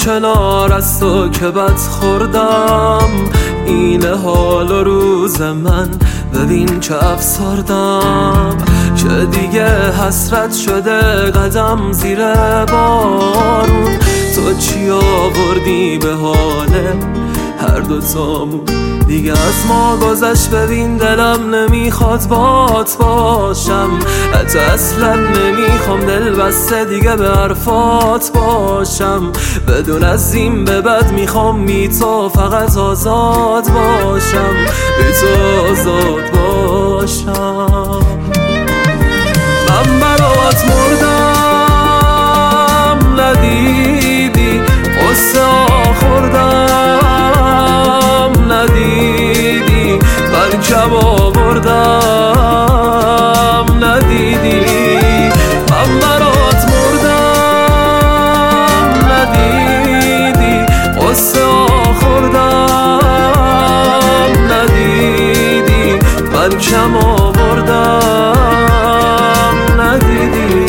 کنار از تو که بد خوردم، اینه حال و روز من، ببین چه افسردم که دیگه حسرت شده قدم زیر بارون. تو چی آوردی به حاله هر دوتامون، دیگه از ما گذشت، ببین دلم نمیخواد بات باشم، حتی اصلا نمیخوام دل بسته دیگه به حرفات باشم. بدون از این به بعد میخوام بی تو فقط آزاد باشم، بی تو آزاد باشم. من برات مردم ندیدی، قصه خوردم ندیدی، برکم آوردم ندیدی. من برات مردم ندیدی، قصه خوردم ندیدی، برکم آوردم ندیدی.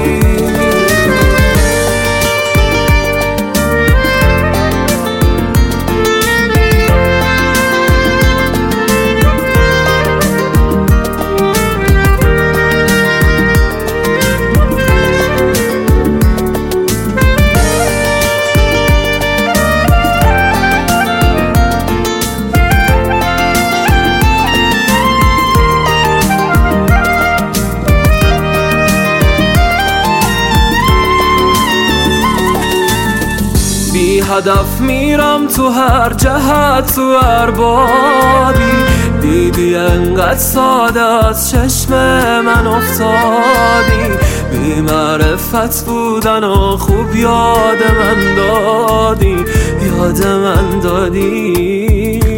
بی هدف میرم تو هر جهت، تو هر بادی دیدی انقدر ساده از چشم من افتادی. بی معرفت بودن و خوب یاد من دادی، یاد من دادی.